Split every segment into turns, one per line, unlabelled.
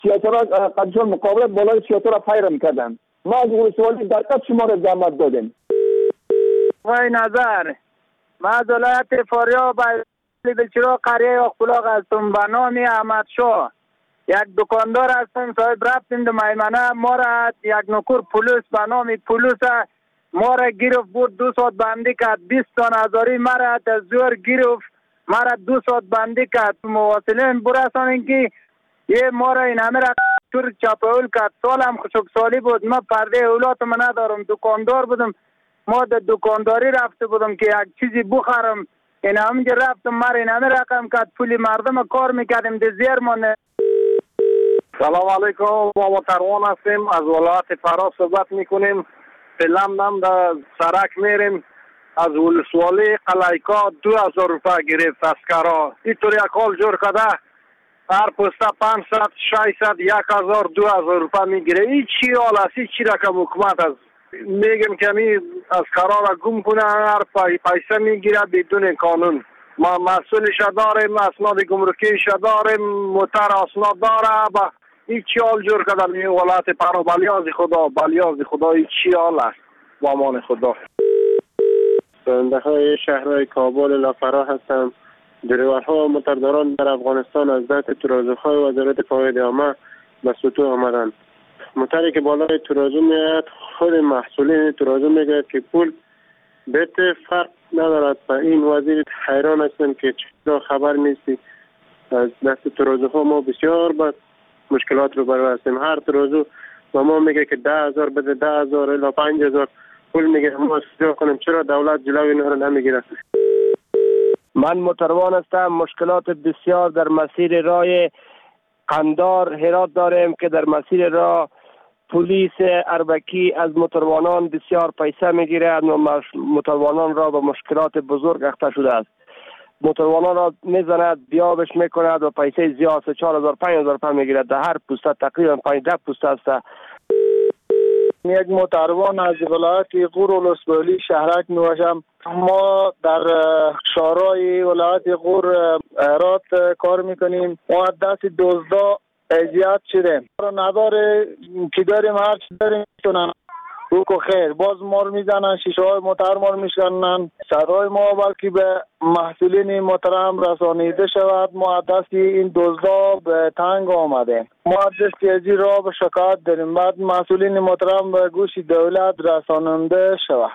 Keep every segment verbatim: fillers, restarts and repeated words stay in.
تئاتر قدشون مقابله بالای تئاتر پیرم کردن. ما از ولسوالی در قد شما را زحمت دادیم.
وای نظر ما از ولایت فاریاب بلچرا قریه اخلاق هستم به نام احمد شاه. یک دکاندار هستم صاحب رفتیم در میمنه. ما را یک نکور پلیس به نام پلیس ما را گرفت بود دو ساعت بندی کرد. بیست تن هزاری ما را از زور گرفت ما را دو ساعت بندی کرد. مواصلین برسانیم که یه ما را این همه را طور چپاول کرد. سالم خوشک سالی بود. ما پرده اولاد ما ندارم. دکاندار بودم. ما در دکانداری رفته بودم که یک چیزی بخرم. این همینجا رفتم ما این همه رقم کرد. پولی مردم کار میکردیم در زیر مانه.
سلام علیکم. ما متروان هستیم. از ولایت فرا صحبت میکنیم. فعلا هم در سرک میریم. از ولسوالی قلعیکا دو هزار روپه گرفت اسکرا. اینطور یک حال جور کده هر پسته پانصد ششصد یک هزار دو هزار روپه میگیره. این چی حال است؟ این چی رقم حکومت است؟ میگم که می از قرار را گم کنه هر پای پیسه میگیره بدون قانون. ما مسئولش داریم، اسناد گمرکیش داریم، موتر اسناد داره. با این چی حال جور کردن این ولایت فرا؟ بلیاز خدا بلیاز خدا این چی حال است؟ با امان خدا.
راننده های شهرهای کابل لافرا هستم. دریورها و موترداران در افغانستان از دست ترازوهای وزارت فواید عامه به سطوح آمدند. موتری که بالای ترازو میاد خود محصولین ترازو میگه که پول بهت فرق ندارد. و این وزیر حیران هستم که چرا خبر نیستی. از دست ترازوها ما بسیار با مشکلات رو برو هستیم. هر ترازو و ما میگه که ده هزار بده، ده هزار الا پنج هزار پول میگه. ما سیاه کنیم چرا دولت جلوی اینها رو نمیگیره؟
من متروان هستم. مشکلات بسیار در مسیر راه قندار هرات داریم که در مسیر راه پلیس اربکی از موتروانان بسیار پیسه میگیرد و موتروانان را به مشکلات بزرگ اخته شده است. موتروانان را میزند، بیابش میکند و پیسه زیاد چهار هزار پنج هزار روپیه میگیرد. در هر پوسته تقریبا پنج ده پوسته است.
یک موتروان از ولایت غور ولسوالی شهرک نوشم. ما در شورای ولایت غور هرات کار میکنیم. ما دست دزدا اذیت شدیم. ما نداره که داریم هر چی داریم میتونن روکو خیر باز مار میزنن، شیشه های موتر مار میشکنن. صدای ما بلکه به محصولین محترم رسانیده شود. ما دست این دزدا به تنگ آمده. ما دست ازی را به شکایت داریم. بعد محصولین محترم به گوش دولت رساننده شود.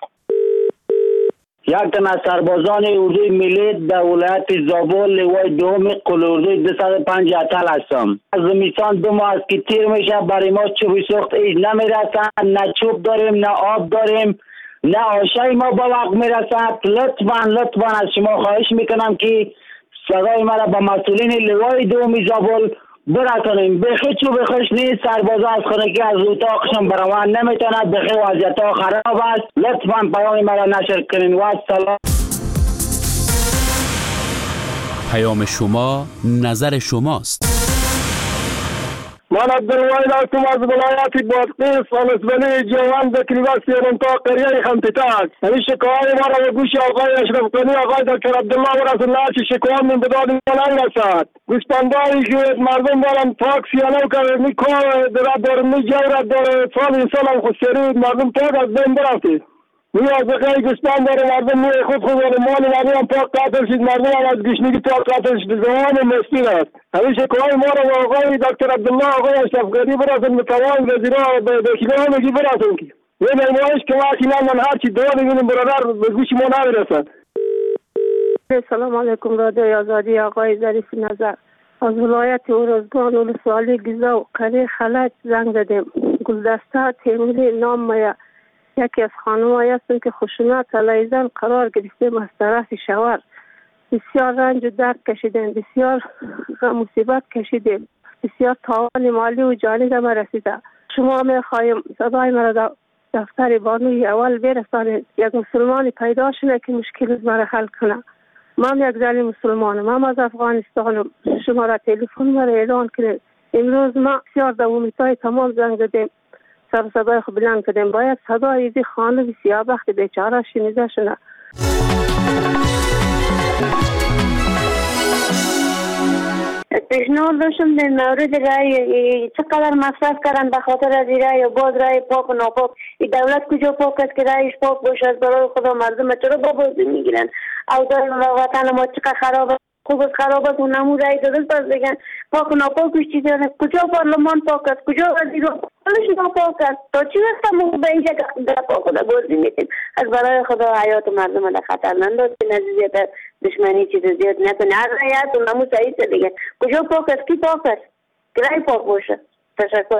یک تن از سربازان اردوی ملی در ولایت زابل لوای دوم قل اردوی دویست و پنجاه اتل هستم. از زمستان دو ماه است که تیر میشه. برای ما چوب سوخت ایج نمیرسن. نه چوب داریم نه آب داریم نه آشای ما با وقت میرسد. لطفا لطفا از شما خواهش میکنم که صدای مرا به مسئولین لوای دوم زابل برسانیم. بخی چوب خوش نیست. سربازا از خانگی از اتاقشون بروان نمیتوند. بخی وضعیت ها خراب است. لطفا پیام مرا نشر کنین و السلام.
پیام شما نظر شماست.
من عبدالواحد هستم از ولایت بادغیس ولسوالی جوان دکلیوه سیرونتا قریه خمتتاک. همین شکوای ما را به گوش آقای اشرف غنی آقای دکتر عبدالله و رسول الله چه شکوه من به داد ما نرسد. گوسپندایی که مردم دارن پاک سیانو که می کار درد داره می جورت داره سال این سال هم خودشیری مردم پاک از بین برفتید. می از بقیه گوسپند داره مردم می خود خود داره مال مردم هم پاک قاتل شد. مردم هم از گشنگی پاک قاتل شد. زمان مسکین است. همین شکوهای ما را به آقای دکتر عبدالله آقای اشرف غنی برسن متوان وزیران به دکیلان میگی برسن که یه نمایش که وقتی من هرچی دو بگیریم برادر به گوش ما نمیرسن.
سلام علیکم رادیوی آزادی. آقای ظریف نظر از ولایت ارزگان ولسوالی گیزا و قریه خلج زنگ زدیم. گلدسته تیموری نام ما یکی از خانم‌هایی هستم که خشونت علیه زن قرار گرفتیم از طرف شوهر. بسیار رنج و درد کشیدیم، بسیار مصیبت کشیدیم، بسیار تاوان مالی و جانی ما رسیده. شما میخواهیم صدای مرا در دفتر بانوی اول برسانید. یک مسلمانی پیدا شده که مشکل مرا حل کنه. من یک زن مسلمانم. من از افغانستانم. شما را تلفن مرا اعلان کنید. امروز ما بسیار دومیتای تمام زنگ زدیم. سر صدای خود بلند کردیم. باید صدای ایزی خانه سیابخت بیچاره شنیده شده.
پیشنهاد داشتم در مورد رای چقدر مصرف کردن به خاطر از رای و باز رای پاک و ناپاک. این دولت کجا پاک است که رایش پاک باشه؟ از برای خدا مردم چرا با بازی میگیرن؟ او در وطن ما چقدر خراب است، خوب است، خراب است، اونمو رای دادن پس بگن پاک و ناپاکش چیزی است. کجا پارلمان پاک است؟ کجا وزیر کلش ناپاک است؟ تا چی وقت ما به اینجا در پاک و در بازی میتیم؟ از برای خدا حیات مردم در خطر نندازید، نزدیت دشمنی چیز زیاد نکنه. هر رای هست اونمو صحیح است دیگه. کجا پاک است؟ کی پاک است؟ که رای پاک باشه. تشکر.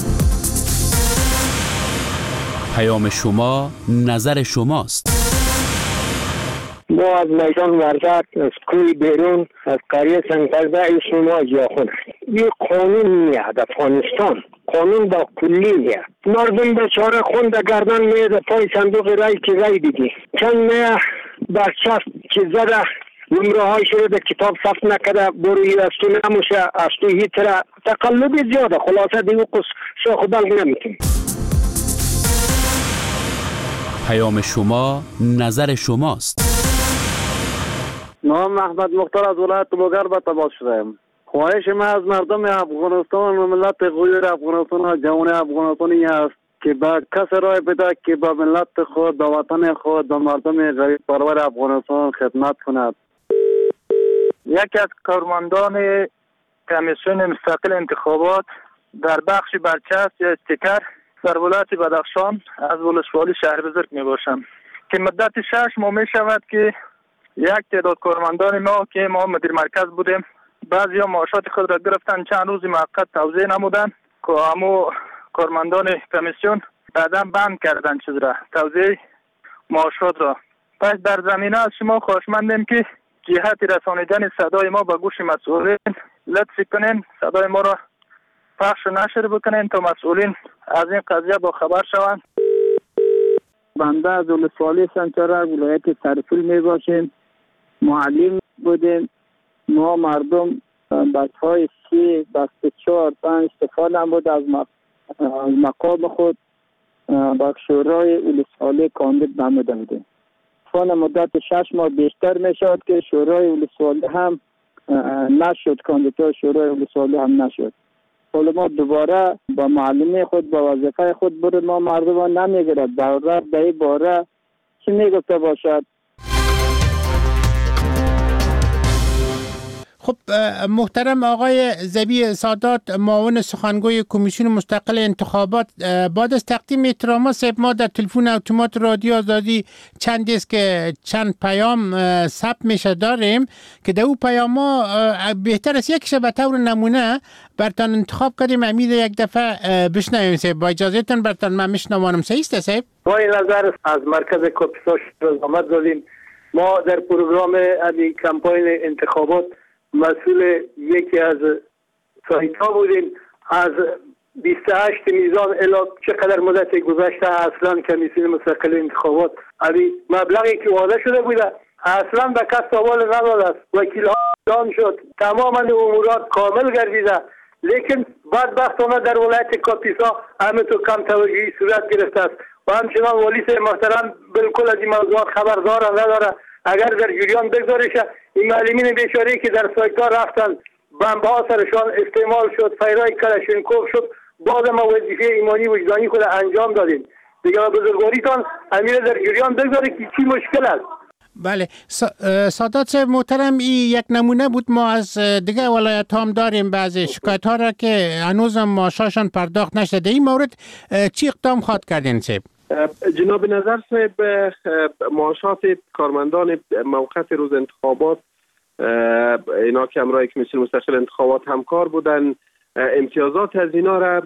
پیام شما نظر شماست.
ما از میدان ورزش، از کوی بیرون، از قریه سنگرده شما جاخون. یه قانون میاد افغانستان، قانون با کلی میاد. مردم بیچاره خون در گردن میاد پای صندوق رای که رای دیدی. چند میه برچسب که زده نمره های شده کتاب ثبت نکده بروی از تو نموشه از تو هیتره تقلب زیاده. خلاصه دیگه قص شاخ و بلگ نمیتونی.
پیام شما نظر شماست.
نام محمد مختار از ولایت بوگر به تماس شدم. خواهش ما از مردم افغانستان و ملت غیر افغانستان و جوان افغانستان این است که با کس رای بده که با ملت خود، با وطن خود، با مردم غریب پرور افغانستان خدمت کند. یکی از کارمندان کمیسیون مستقل انتخابات در بخش برچسب یا استیکر در ولایت بدخشان از ولسوالی شهر بزرگ می باشم که مدت شش ماه می شود که یک تعداد کارمندان ما که ما مدیر مرکز بودیم بعضی ها معاشات خود را گرفتن، چند روز موقت توزیع نمودن که همو کارمندان کمیسیون بعدا بند کردن چیز را توزیع معاشات را. پس در زمینه از شما خواهشمندیم که جهت رسانیدن صدای ما به گوش مسئولین لطفی کنین، صدای ما را پخش و نشر بکنین تا مسئولین از این قضیه با خبر شوند.
بنده از ولسوالی سنچارک ولایت سرپل می باشیم. معلم بودیم. ما مردم بچه های سی بسته چهار پنج استفاده بود از مقام خود با شورای ولسوالی کاندید نموده بودیم. فان مدت شش ماه بیشتر می شد که شورای ولسوالی هم نشد، کاندیدای شورای ولسوالی هم نشد. حالا ما دوباره با معلمی خود با وظیفه خود برد، ما مردم نمیگرد دولت به این باره چی میگفته باشد.
خب محترم آقای ذبیح سادات، معاون سخنگوی کمیسیون مستقل انتخابات، بعد از تقدیم احترامات صاحب ما در تلفن اتومات رادیو آزادی چند است که چند پیام ثبت میشه داریم که در او پیام ها بهتر است یکیش به طور نمونه برتان انتخاب کردیم. امید یک دفعه بشنویم صاحب، با اجازهتون برتان من میشنوانم. صحیح است صاحب؟
با این نظر از مرکز کاپیساش رزامت دادیم. ما در پروگرام این کمپاین انتخابات مسئول یکی از سایت ها بودیم. از بیست و هشت میزان الی چقدر مدت گذشته اصلا کمیسیون مستقل انتخابات علی مبلغی که وعده شده بوده اصلا به کس سوال نداده است. وکیل ها اعلام شد، تماما امورات کامل گردیده، لیکن بدبختانه در ولایت کاپیسا همینطور کم توجهی صورت گرفته است و همچنان والی محترم بالکل از این موضوعات خبردار نداره. اگر در جریان بگذارشه این معلمین بیچاره که در سایت ها رفتن بمب ها سرشان استعمال شد، فیرای کلاشینکوف شد، بعد ما وظیفه ایمانی وجدانی خود انجام دادیم. دیگه بزرگواریتان امیر در جریان بگذاره که چی مشکل است.
بله سادات صاحب محترم، این یک نمونه بود. ما از دیگه ولایت هم داریم بعضی شکایت ها را که هنوز معاششان پرداخت نشده. این مورد چی اقدام خواهد کردین صاحب؟
جناب نظر صاحب، معاشات کارمندان موقت روز انتخابات اینا که همراه کمیسیون مستقل انتخابات همکار بودن، امتیازات از اینا را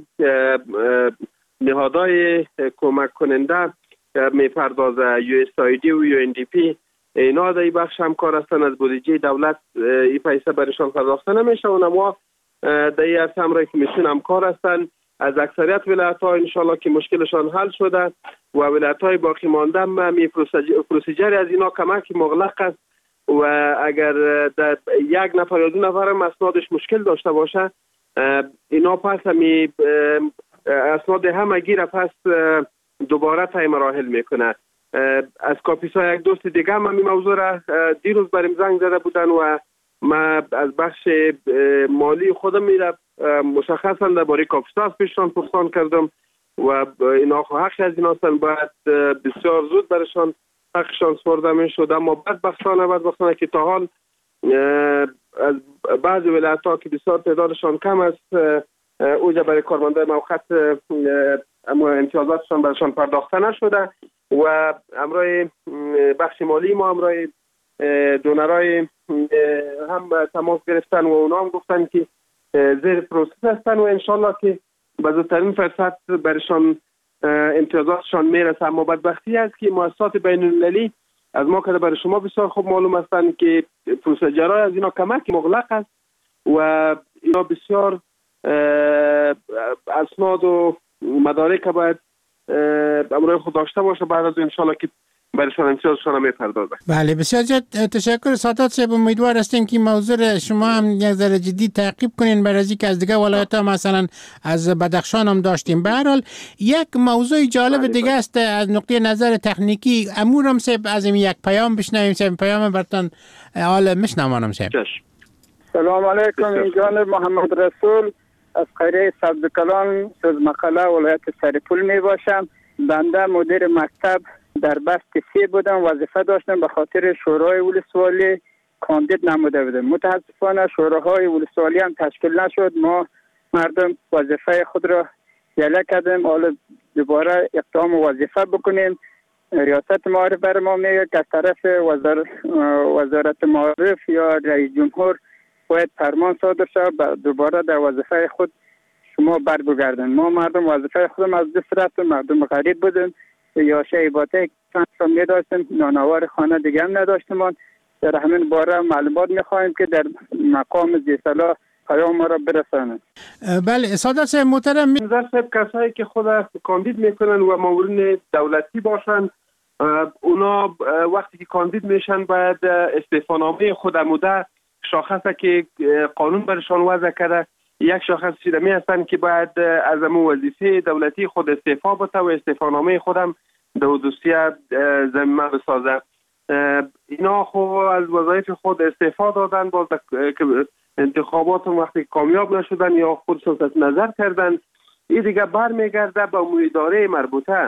نهادهای کمک کننده میپردازه، یو اس آی دی و یو ان دی پی اینا در این بخش همکار هستن. از بودجه دولت این پیسه برشان پرداخته نمیشه و ما در این عرصه همراه کمیسیون همکار هستن. از اکثریت ولایت‌ها انشالله که مشکلشان حل شده و ولایت‌های باقی مانده می پروسیجر از اینا کمک مغلق است و اگر در یک نفر یا دو نفر هم اسنادش مشکل داشته باشه اینا پس همی اسناد همه گیره پس دوباره تای مراحل میکنه. از کاپیسا یک دوست دیگه هم این موضوع را دیروز بریم زنگ زده بودن و
ما از بخش مالی خودم میره مشخصا درباره کاپیتال پیشتان پرسان کردم و اینا حق از اینا هستن، باید بسیار زود برشان حقشان سپرده میشد. اما بدبختانه بدبختانه که تا حال از بعضی ولایت‌ها که بسیار تعدادشان کم است، اوجا برای کارمندان موقت اما امتیازاتشان برشان پرداخته نشده و امرای بخش مالی ما امرای دونرای هم تماس گرفتن و اونا هم گفتن که زیر پروسس هستن و انشالله که به زودترین فرصت برشان امتیازاتشان میرسه. اما بدبختی است که مؤسسات بین المللی از ما که برای شما بسیار خوب معلوم هستند که پروسیجرهای از اینا کمک مغلق است و اینا بسیار اسناد و مدارک باید امروز خود داشته باشه، بعد از انشالله که برایشان امتیازشان میپردازه.
بله بسیار زیاد تشکر سادات صاحب. امیدوار هستیم که موضوع شما هم یک ذره جدی تعقیب کنین برای از که از دیگه ولایت‌ها مثلا از بدخشان هم داشتیم. به هر حال یک موضوع جالب دیگه است از نقطه نظر تکنیکی. امورم صاحب از این یک پیام بشنویم. صاحب پیام برتون حال میشنوانم صاحب.
سلام علیکم. این جانب محمد رسول از قریه سبزکلان سوز مقاله ولایت سرپول می باشم. بنده مدیر مکتب در بست سی بودم، وظیفه داشتم، به خاطر شورای ولسوالی کاندید نموده بودم. متاسفانه شوراهای ولسوالی هم تشکیل نشد. ما مردم وظیفه خود را یله کردیم، حالا دوباره اقدام وظیفه بکنیم. ریاست معارف بر ما میگه که از طرف وزارت, وزارت معارف یا رئیس جمهور باید فرمان صادر شد دوباره در وظیفه خود شما برگردن. ما مردم وظیفه خودم از دست رفتیم، مردم غریب بودیم یا شیباته که می داشتیم، نانوار خانه دیگه هم نداشتیم. در همین باره معلومات میخواهیم که در مقام زیصلاح پیام ما را برسانند.
بله سادات صاحب محترم،
منظر صاحب کسایی که خود کاندید میکنن و مامورین دولتی باشن، اونا وقتی که کاندید میشن باید استعفانامه خود مده شاخصه که قانون برشان وضع کرده، یک شاخص چیدمی هستن که باید از امو وظیفه دولتی خود استعفا بده و استعفانامه خودم دو دوسیه زمینه بسازه. اینا خو از وظایف خود استعفا دادن، باز انتخابات وقتی کامیاب نشدن یا خودشون از نظر کردن، این دیگه بر میگرده به امور اداره مربوطه.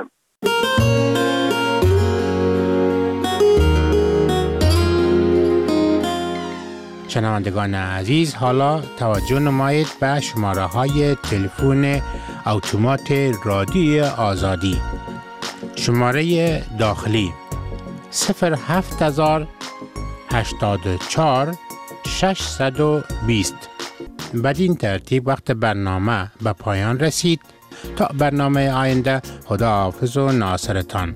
شنوندگان عزیز، حالا توجه نمایید به شماره های تلفن اتومات رادیوی آزادی. شماره داخلی صفر هفت هزار هشتاد و چهار ششصد و بیست. بدین ترتیب وقت برنامه به پایان رسید. تا برنامه آینده، خدا حافظ و ناصرتان.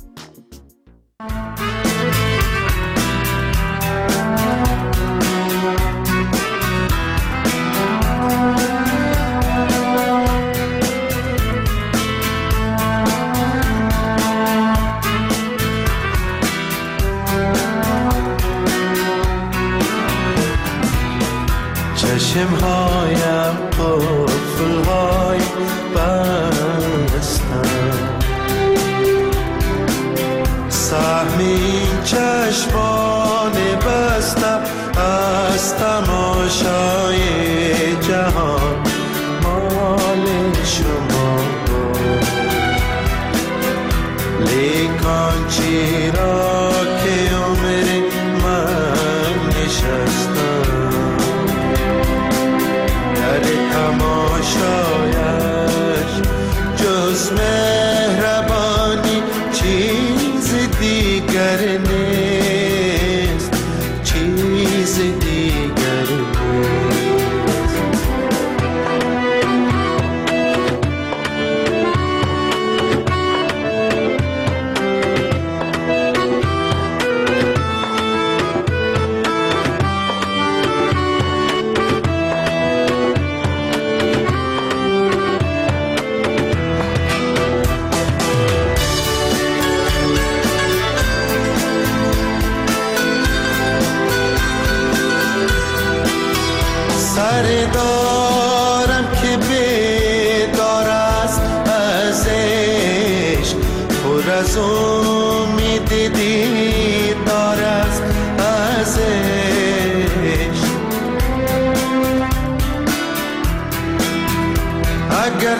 چشمهایم قفل‌های بستم، سهمی چشمان بستم از تماشای جهان مال شما، لیکن چرا